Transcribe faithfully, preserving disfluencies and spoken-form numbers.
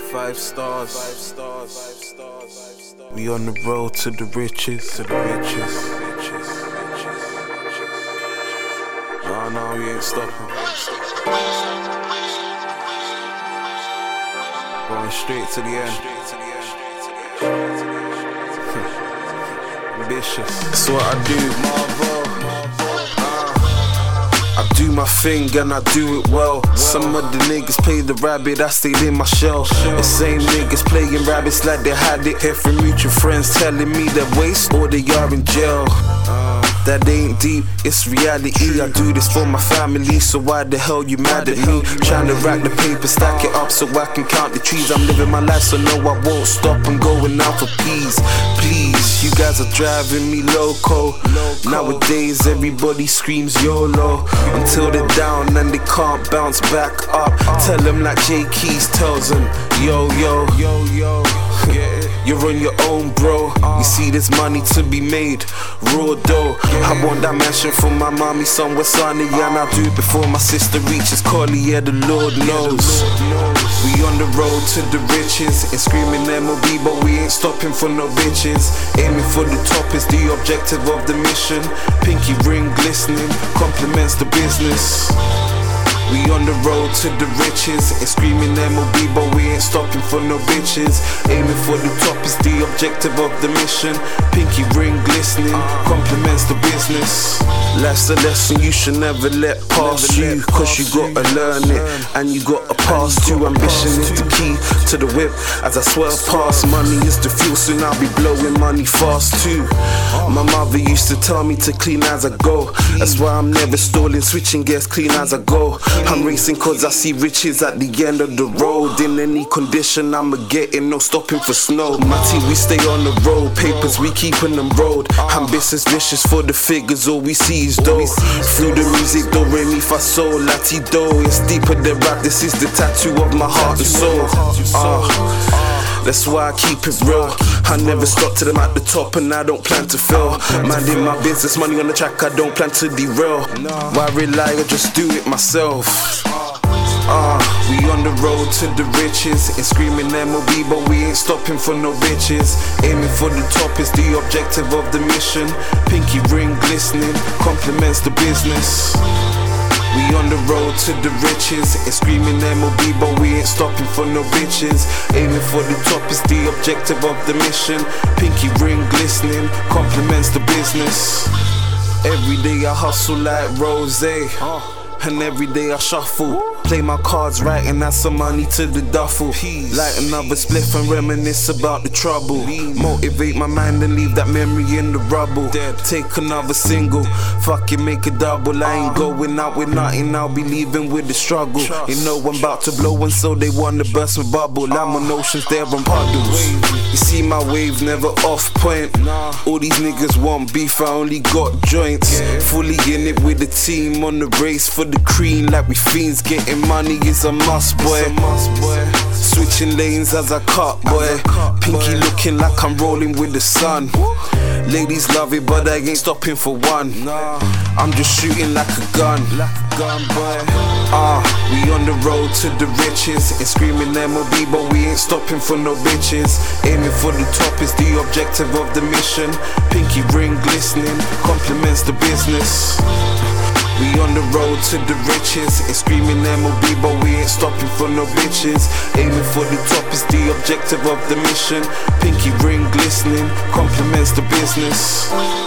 Five stars. We on the road to the riches, to the riches. No, no, we ain't stopping. Going straight to the end. Ambitious. That's what I do, Marvel. I do my thing and I do it well. Some of the niggas play the rabbit, I stayed in my shell. The same niggas playing rabbits like they had it. Hear from mutual friends telling me they're waste or they are in jail. That ain't deep, it's reality. I do this for my family, so why the hell you mad at me? Trying to rack the paper, stack it up so I can count the trees. I'm living my life, so no, I won't stop. I'm going out for peace. Please, you guys are driving me loco. Nowadays, everybody screams YOLO until they're down and they can't bounce back up. Tell them like Jay Keys tells them, yo, yo, yo, yo. You're on your own, bro. You see there's money to be made, raw dough. I want that mansion for my mommy somewhere sunny, and I'll do it before my sister reaches Collie, yeah, the Lord knows. We on the road to the riches, and screaming M O B, but we ain't stopping for no bitches. Aiming for the top is the objective of the mission. Pinky ring glistening, compliments the business. We on the road to the riches, and screaming M O B, but we ain't stopping for no bitches. Aiming for the top is the objective of the mission. Pinky ring glistening, compliments the business. Life's a lesson you should never let pass you, cause you gotta learn it, and you gotta pass too. Ambition is the key to the whip, as I swear past. Money is the fuel, soon I'll be blowing money fast too. My mother used to tell me to clean as I go. That's why I'm never stalling, switching gears clean as I go. I'm racing cause I see riches at the end of the road. In any condition I'ma get it, no stopping for snow. My team, we stay on the road, papers we keeping them rolled. Ambitious, vicious for the figures, all we see is dough. Through the music, do re mi fa sol, lati do. It's deeper than rap, this is the tattoo of my heart and soul. uh, That's why I keep it real. I never stop till I'm at the top and I don't plan to fail. Minding my business, money on the track, I don't plan to derail. Why rely, I just do it myself. Uh, we on the road to the riches, and screaming M O B, but we ain't stopping for no bitches. Aiming for the top is the objective of the mission. Pinky ring glistening, compliments the business. We on the road to the riches, and screaming M O B, but we ain't stopping for no bitches. Aiming for the top is the objective of the mission. Pinky ring glistening, compliments the business. Every day I hustle like Rose, and every day I shuffle. Play my cards right and add some money to the duffel. Light another spliff and reminisce about the trouble. Motivate my mind and leave that memory in the rubble. Take another single, fuck it, make a double. I ain't going out with nothing, I'll be leaving with the struggle. You know I'm about to blow and so they wanna burst my bubble. I'm on oceans, they're on puddles. You see my wave never off point. All these niggas want beef, I only got joints. Fully in it with the team, on the race for the cream like we fiends. Getting money is a must, boy. Switching lanes as I cut, boy. Pinky looking like I'm rolling with the sun. Ladies love it, but I ain't stopping for one. I'm just shooting like a gun. Ah, uh, we on the road to the riches, and screaming M O B, but we ain't stopping for no bitches. Aiming for the top is the objective of the mission. Pinky ring glistening, compliments the business. We on the road to the riches, and screaming M O B, but we ain't stopping for no bitches. Aiming for the top is the objective of the mission. Pinky ring glistening, compliments the business.